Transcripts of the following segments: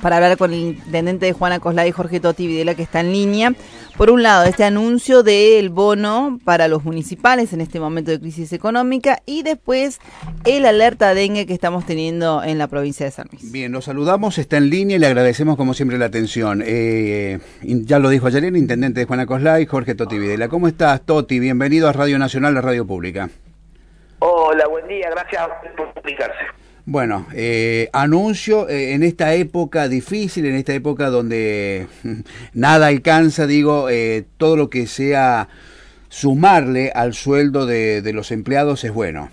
para hablar con el intendente de Juana Coslay, Jorge Toti Videla, que está en línea. Por un lado, este anuncio del bono para los municipales en este momento de crisis económica y después el alerta dengue que estamos teniendo en la provincia de San Luis. Bien, lo saludamos, está en línea y le agradecemos como siempre la atención. Ya lo dijo ayer el intendente de Juana Coslay, Jorge Toti Videla. ¿Cómo estás, Toti? Bienvenido a Radio Nacional, la radio pública. Hola, buen día, gracias por comunicarse. Bueno, anuncio en esta época difícil, en esta época donde nada alcanza, todo lo que sea sumarle al sueldo de los empleados es bueno.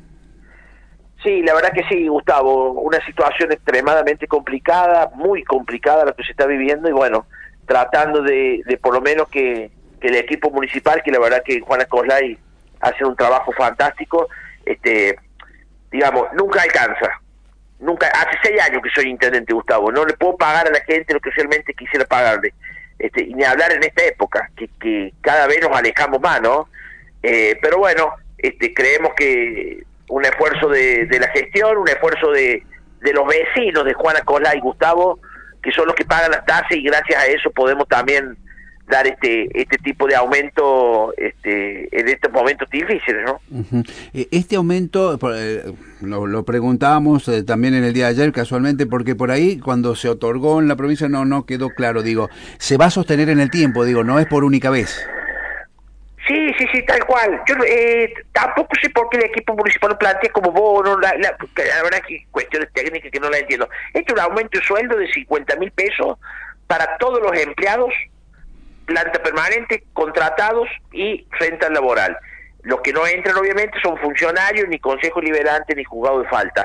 Sí, la verdad que sí, Gustavo, una situación extremadamente complicada, muy complicada la que se está viviendo y bueno, tratando de por lo menos que el equipo municipal, que la verdad que Juana Coslay hace un trabajo fantástico, digamos, nunca alcanza. Nunca, hace 6 años que soy intendente, Gustavo, no le puedo pagar a la gente lo que realmente quisiera pagarle, y ni hablar en esta época, que cada vez nos alejamos más, ¿no? Pero bueno, creemos que un esfuerzo de la gestión, un esfuerzo de los vecinos de Juana Coslay y Gustavo, que son los que pagan las tasas y gracias a eso podemos también dar este tipo de aumento en estos momentos difíciles, ¿no? Uh-huh. Este aumento, lo preguntábamos también en el día de ayer casualmente, porque por ahí cuando se otorgó en la provincia no quedó claro, se va a sostener en el tiempo, no es por única vez. Sí, tal cual. Yo tampoco sé por qué el equipo municipal lo plantea como bono, la verdad que cuestiones técnicas que no la entiendo. Este es un aumento de sueldo de 50.000 pesos para todos los empleados, planta permanente, contratados y renta laboral. Los que no entran obviamente son funcionarios, ni consejo liberante, ni juzgado de falta.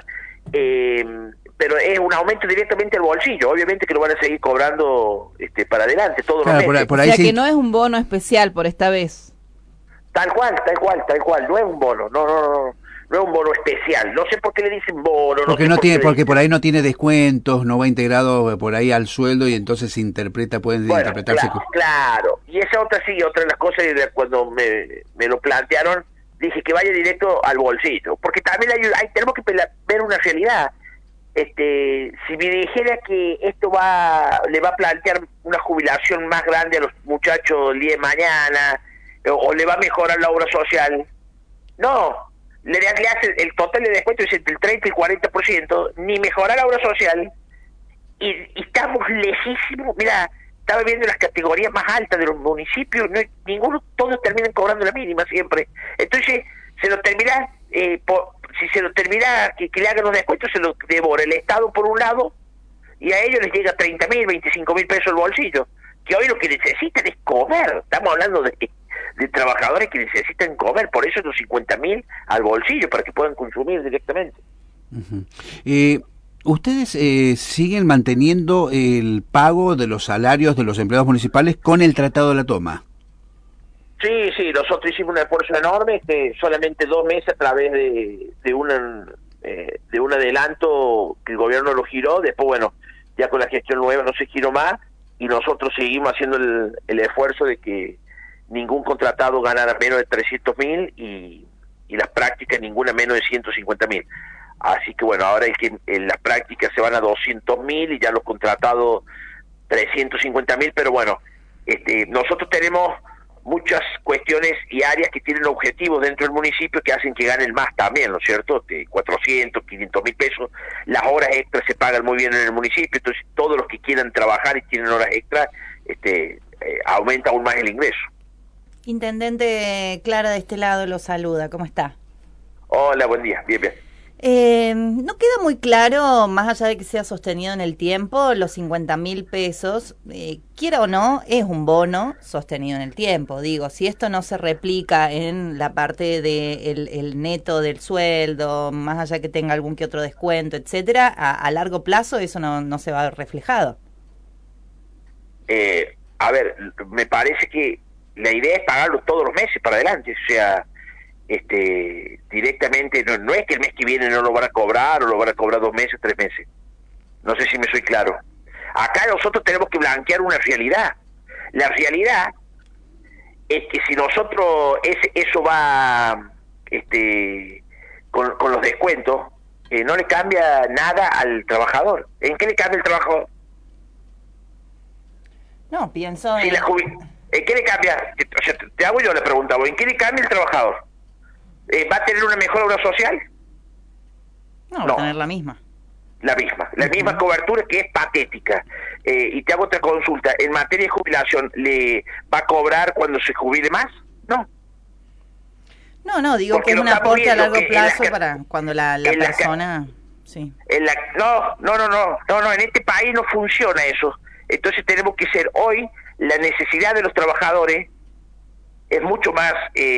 Pero es un aumento directamente al bolsillo, obviamente que lo van a seguir cobrando para adelante todos los meses. Por ahí o sea que no es un bono especial por esta vez. Tal cual, no es un bono, no es un bono especial, no sé por qué le dicen bono. Porque por ahí no tiene descuentos, no va integrado por ahí al sueldo y entonces se interpreta, pueden interpretarse. Claro, y esa otra de las cosas cuando me lo plantearon, dije que vaya directo al bolsillo, porque también tenemos que ver una realidad. Si me dijera que esto le va a plantear una jubilación más grande a los muchachos el día de mañana, o le va a mejorar la obra social, no, le hace el total de descuento es entre el 30 y el 40%, ni mejorar la obra social, y estamos lejísimos. Mira, estaba viendo las categorías más altas de los municipios, todos terminan cobrando la mínima siempre. Entonces, se lo termina, si se lo termina que le hagan los descuentos, se lo devora el Estado por un lado, y a ellos les llega 30.000, 25.000 pesos el bolsillo, que hoy lo que necesitan es comer. Estamos hablando de trabajadores que necesitan comer, por eso los 50.000 al bolsillo, para que puedan consumir directamente. Uh-huh. ¿Ustedes siguen manteniendo el pago de los salarios de los empleados municipales con el Tratado de la Toma? Sí, nosotros hicimos un esfuerzo enorme, solamente 2 meses a través de un adelanto que el gobierno lo giró, después bueno, ya con la gestión nueva no se giró más, y nosotros seguimos haciendo el esfuerzo de que ningún contratado ganara menos de 300.000 y las prácticas ninguna menos de 150.000. Así que bueno, ahora es que en las prácticas se van a 200.000 y ya los contratados 350.000, pero bueno, nosotros tenemos muchas cuestiones y áreas que tienen objetivos dentro del municipio que hacen que ganen más también, ¿no es cierto? 400, 500.000 pesos, las horas extras se pagan muy bien en el municipio, entonces todos los que quieran trabajar y tienen horas extras, aumenta aún más el ingreso. Intendente, Clara de este lado lo saluda, ¿cómo está? Hola, buen día, bien. No queda muy claro, más allá de que sea sostenido en el tiempo, los 50.000 pesos, quiera o no, es un bono sostenido en el tiempo. Digo, si esto no se replica en la parte del el neto del sueldo, más allá que tenga algún que otro descuento, etcétera, a largo plazo eso no se va a ver reflejado. A ver, me parece que la idea es pagarlo todos los meses para adelante, o sea, directamente, no es que el mes que viene no lo van a cobrar o lo van a cobrar 2 meses, 3 meses. No sé si me soy claro. Acá nosotros tenemos que blanquear una realidad. La realidad es que si nosotros eso va con los descuentos, no le cambia nada al trabajador. ¿En qué le cambia el trabajador? No, pienso Si ¿en qué le cambia? O sea, te hago yo la pregunta, ¿en qué le cambia el trabajador? ¿Va a tener una mejor obra social? No, va a tener la misma. La misma cobertura, que es patética. Y te hago otra consulta, en materia de jubilación, ¿le va a cobrar cuando se jubile más? No. No, digo Porque que es un aporte a largo plazo para cuando la persona... Sí. No, en este país no funciona eso. Entonces tenemos que ser hoy, la necesidad de los trabajadores es mucho más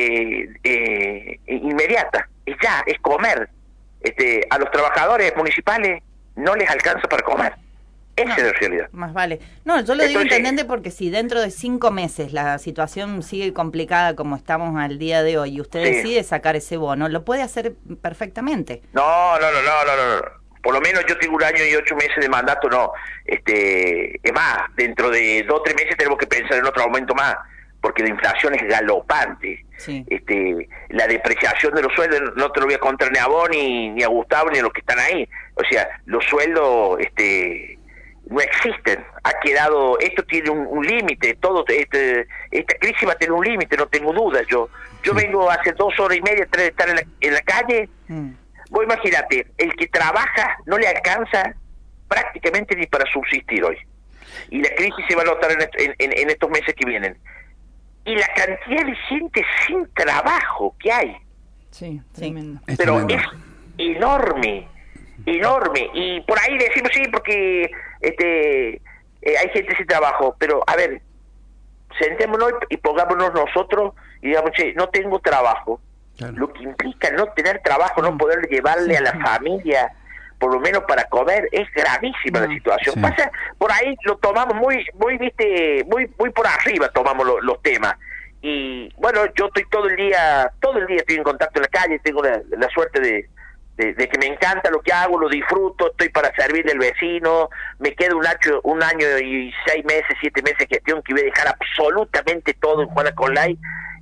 inmediata, es comer. A los trabajadores municipales no les alcanza para comer. Esa es la realidad. Más vale. No, yo lo digo, intendente, porque si dentro de 5 meses la situación sigue complicada como estamos al día de hoy y usted decide sacar ese bono, lo puede hacer perfectamente. No. Por lo menos yo tengo 1 año y 8 meses de mandato, no. Es más, dentro de 2 o 3 meses tenemos que pensar en otro aumento más, porque la inflación es galopante. Sí. La depreciación de los sueldos, no te lo voy a contar ni a vos, ni a Gustavo, ni a los que están ahí. O sea, los sueldos no existen. Ha quedado, esto tiene un límite, esta crisis va a tener un límite, no tengo dudas. Yo vengo hace 2 horas y media, 3 de estar en la calle. Vos imagínate, el que trabaja no le alcanza prácticamente ni para subsistir hoy. Y la crisis se va a notar en estos meses que vienen. Y la cantidad de gente sin trabajo que hay. Sí, tremendo. Pero es enorme. Y por ahí decimos sí, porque hay gente sin trabajo. Pero, a ver, sentémonos y pongámonos nosotros y digamos, che, no tengo trabajo. Claro. Lo que implica no tener trabajo, no poder llevarle a la familia por lo menos para comer, es gravísima la situación. Sí. Pasa, por ahí lo tomamos muy por arriba tomamos los temas. Y bueno, yo estoy todo el día estoy en contacto en la calle, tengo la suerte de que me encanta lo que hago, lo disfruto, estoy para servirle al vecino, me queda un año y 6 meses, 7 meses de gestión que voy a dejar absolutamente todo en Juana Colay,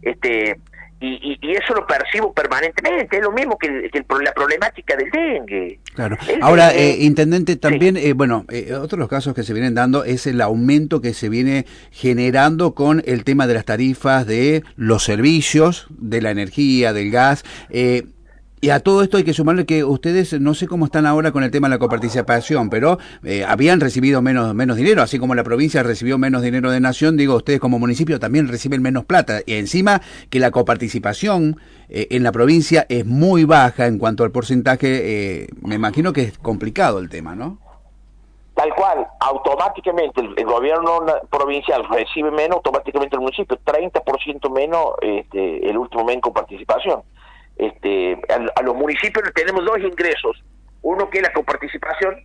y eso lo percibo permanentemente, es lo mismo que la problemática del dengue. Claro. Ahora, intendente, también, otro de los casos que se vienen dando es el aumento que se viene generando con el tema de las tarifas de los servicios, de la energía, del gas. Y a todo esto hay que sumarle que ustedes, no sé cómo están ahora con el tema de la coparticipación, pero habían recibido menos dinero, así como la provincia recibió menos dinero de Nación, digo, ustedes como municipio también reciben menos plata. Y encima que la coparticipación en la provincia es muy baja en cuanto al porcentaje, me imagino que es complicado el tema, ¿no? Tal cual, automáticamente el gobierno provincial recibe menos, automáticamente el municipio, 30% menos el último mes en coparticipación. A los municipios tenemos 2 ingresos, uno que es la coparticipación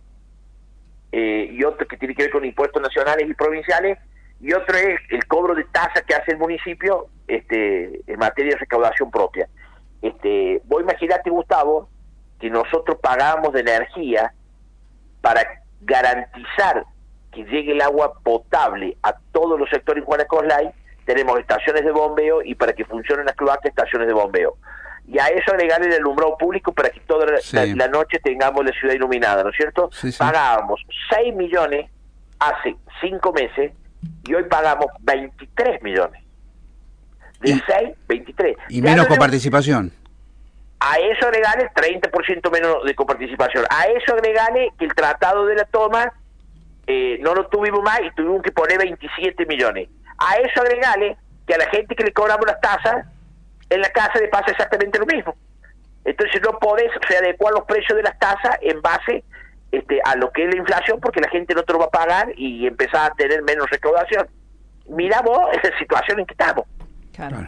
y otro que tiene que ver con impuestos nacionales y provinciales, y otro es el cobro de tasa que hace el municipio en materia de recaudación propia. Vos imaginate, Gustavo, que nosotros pagamos de energía para garantizar que llegue el agua potable a todos los sectores en Juanacoslay. Tenemos estaciones de bombeo, y para que funcionen las cloacas, estaciones de bombeo. Y a eso agregarle el alumbrado público para que toda la noche tengamos la ciudad iluminada, ¿no es cierto? Sí. Pagábamos 6 millones hace 5 meses y hoy pagamos 23 millones. De 6, 23. Y menos coparticipación. A eso agregarle 30% menos de coparticipación. A eso agregarle que el tratado de la toma no lo tuvimos más y tuvimos que poner 27 millones. A eso agregarle que a la gente que le cobramos las tasas, en la casa le pasa exactamente lo mismo. Entonces no podés adecuar los precios de las tasas en base a lo que es la inflación, porque la gente no te lo va a pagar y empezás a tener menos recaudación. Mirá vos esa situación en que estamos. Claro.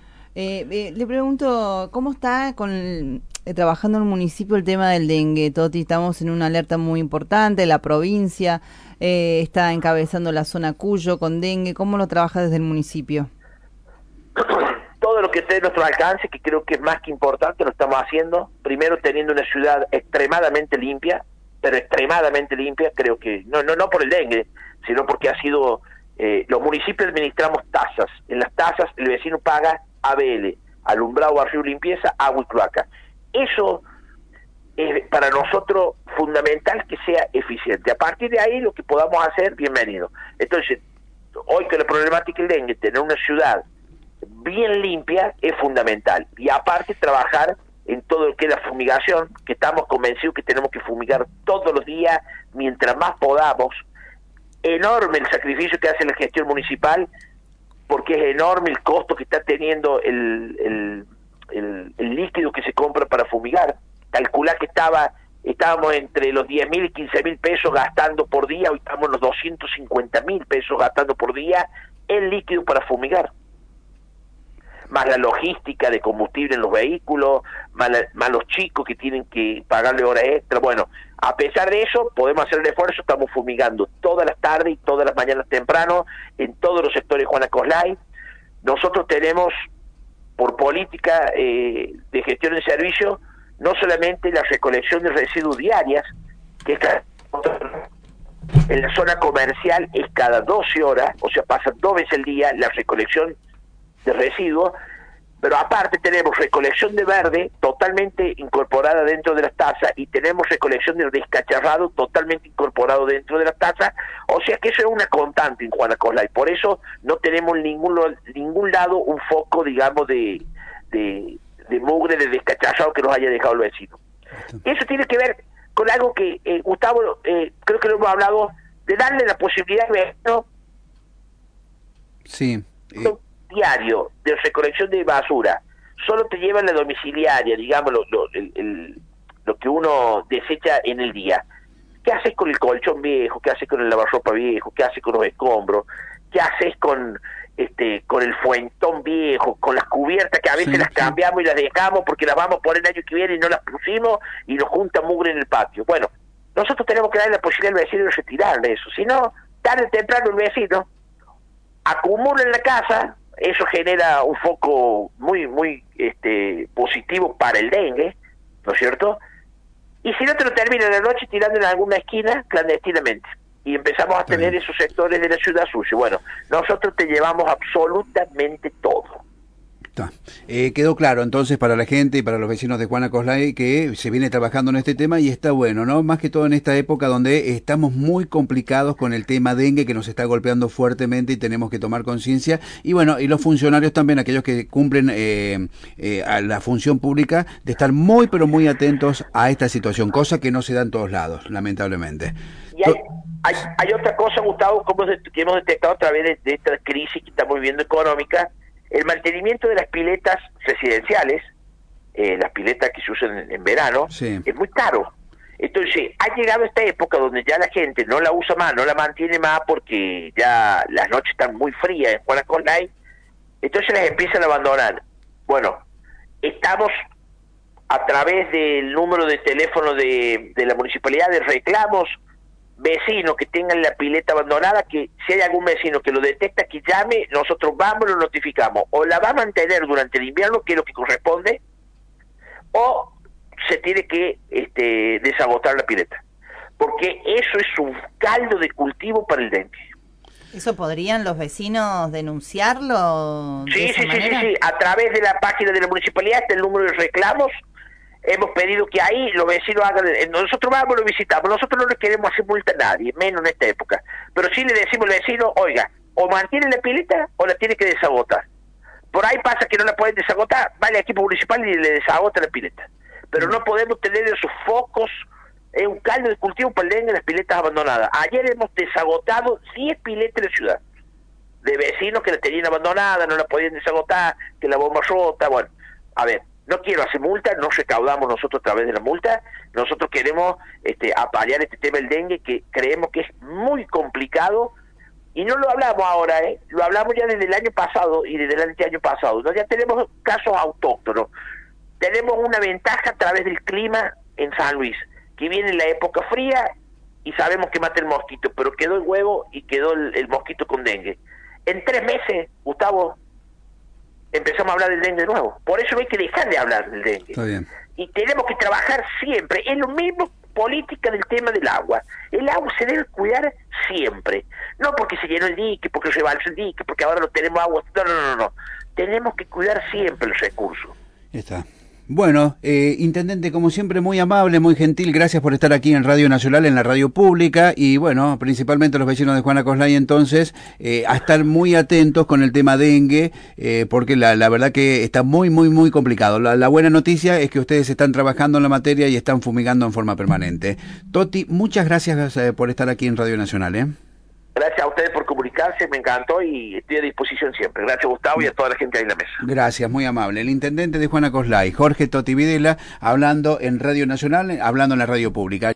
Le pregunto, ¿cómo está trabajando en el municipio el tema del dengue, Toti? Estamos en una alerta muy importante, la provincia está encabezando la zona Cuyo con dengue. ¿Cómo lo trabaja desde el municipio? Todo lo que esté en nuestro alcance, que creo que es más que importante, lo estamos haciendo. Primero, teniendo una ciudad extremadamente limpia, pero extremadamente limpia, creo que, no por el dengue, sino porque ha sido, los municipios administramos tasas. En las tasas el vecino paga ABL, alumbrado, barrio, limpieza, agua y cloaca. Eso es para nosotros fundamental, que sea eficiente. A partir de ahí, lo que podamos hacer, bienvenido. Entonces, hoy con la problemática del dengue, tener una ciudad bien limpia es fundamental. Y aparte trabajar en todo lo que es la fumigación, que estamos convencidos que tenemos que fumigar todos los días, mientras más podamos. Enorme el sacrificio que hace la gestión municipal, porque es enorme el costo que está teniendo el líquido que se compra para fumigar. Calcular que estábamos entre los 10.000 y 15.000 pesos gastando por día, hoy estamos en los 250.000 pesos gastando por día el líquido para fumigar. Más la logística de combustible en los vehículos, más los chicos que tienen que pagarle horas extra. Bueno, a pesar de eso, podemos hacer el esfuerzo, estamos fumigando todas las tardes y todas las mañanas temprano, en todos los sectores de Juana Coslay. Nosotros tenemos, por política de gestión de servicio, no solamente la recolección de residuos diarias, que es en la zona comercial es cada 12 horas, o sea, pasa 2 veces al día la recolección de residuos, pero aparte tenemos recolección de verde totalmente incorporada dentro de las tazas y tenemos recolección de descacharrado totalmente incorporado dentro de las tazas, o sea que eso es una constante en Juana Coslay. Por eso no tenemos en ningún lado un foco, digamos, de mugre, de descacharrado que nos haya dejado el vecino. Eso tiene que ver con algo que Gustavo, creo que lo hemos hablado, de darle la posibilidad al vecino diario de recolección de basura. Solo te llevan la domiciliaria, digamos, lo que uno desecha en el día. ¿Qué haces con el colchón viejo? ¿Qué haces con el lavarropa viejo? ¿Qué haces con los escombros? ¿Qué haces con el fuentón viejo, con las cubiertas que a veces las cambiamos y las dejamos porque las vamos a poner el año que viene y no las pusimos y nos junta mugre en el patio? Bueno, nosotros tenemos que darle la posibilidad al vecino de retirarle eso. Si no, tarde o temprano el vecino acumula en la casa. Eso genera un foco muy positivo para el dengue, ¿no es cierto? Y si no, te lo termina en la noche tirando en alguna esquina clandestinamente. Y empezamos a tener esos sectores de la ciudad sucios. Bueno, nosotros te llevamos absolutamente todo. Quedó claro entonces para la gente y para los vecinos de Juana Coslay que se viene trabajando en este tema y está bueno, ¿no? Más que todo en esta época donde estamos muy complicados con el tema dengue que nos está golpeando fuertemente y tenemos que tomar conciencia. Y bueno, y los funcionarios también, aquellos que cumplen a la función pública, de estar muy pero muy atentos a esta situación, cosa que no se da en todos lados, lamentablemente. Y hay otra cosa, Gustavo, que hemos detectado a través de esta crisis que estamos viviendo económica. El mantenimiento de las piletas residenciales, las piletas que se usan en verano, es muy caro. Entonces, ha llegado esta época donde ya la gente no la usa más, no la mantiene más porque ya las noches están muy frías en Juana Coslay, entonces las empiezan a abandonar. Bueno, estamos a través del número de teléfono de la municipalidad de reclamos, vecinos que tengan la pileta abandonada, que si hay algún vecino que lo detecta, que llame, nosotros vamos, lo notificamos, o la va a mantener durante el invierno, que es lo que corresponde, o se tiene que desagotar la pileta, porque eso es un caldo de cultivo para el dengue. ¿Eso podrían los vecinos denunciarlo? Sí, a través de la página de la municipalidad está el número de reclamos. Hemos pedido que ahí los vecinos hagan, nosotros vamos, lo visitamos, nosotros no le queremos hacer multa a nadie, menos en esta época, pero sí le decimos al vecino, oiga, o mantiene la pileta o la tiene que desagotar. Por ahí pasa que no la pueden desagotar, vale al equipo municipal y le desagota la pileta. Pero no podemos tener esos focos, un caldo de cultivo para el dengue en las piletas abandonadas. Ayer hemos desagotado 10 piletas en la ciudad, de vecinos que la tenían abandonada, no la podían desagotar, que la bomba rota, bueno, a ver. No quiero hacer multa, no recaudamos nosotros a través de la multa, nosotros queremos apalear este tema del dengue que creemos que es muy complicado y no lo hablamos ahora, lo hablamos ya desde el año pasado y desde el año pasado, ¿no? Ya tenemos casos autóctonos, tenemos una ventaja a través del clima en San Luis, que viene la época fría y sabemos que mata el mosquito, pero quedó el huevo y quedó el mosquito con dengue. En 3 meses, Gustavo, empezamos a hablar del dengue de nuevo. Por eso no hay que dejar de hablar del dengue. Está bien. Y tenemos que trabajar siempre. Es lo mismo política del tema del agua. El agua se debe cuidar siempre. No porque se llenó el dique, porque se balsó el dique, porque ahora no tenemos agua. No. Tenemos que cuidar siempre los recursos. Está. Bueno, intendente, como siempre, muy amable, muy gentil, gracias por estar aquí en Radio Nacional, en la radio pública, y bueno, principalmente los vecinos de Juana Coslay, entonces, a estar muy atentos con el tema dengue, porque la verdad que está muy complicado. La buena noticia es que ustedes están trabajando en la materia y están fumigando en forma permanente. Toti, muchas gracias por estar aquí en Radio Nacional, ¿eh? Gracias a ustedes por comunicarse, me encantó y estoy a disposición siempre. Gracias, Gustavo, y a toda la gente ahí en la mesa. Gracias, muy amable. El intendente de Juana Coslay, Jorge Toti Videla, hablando en Radio Nacional, hablando en la radio pública.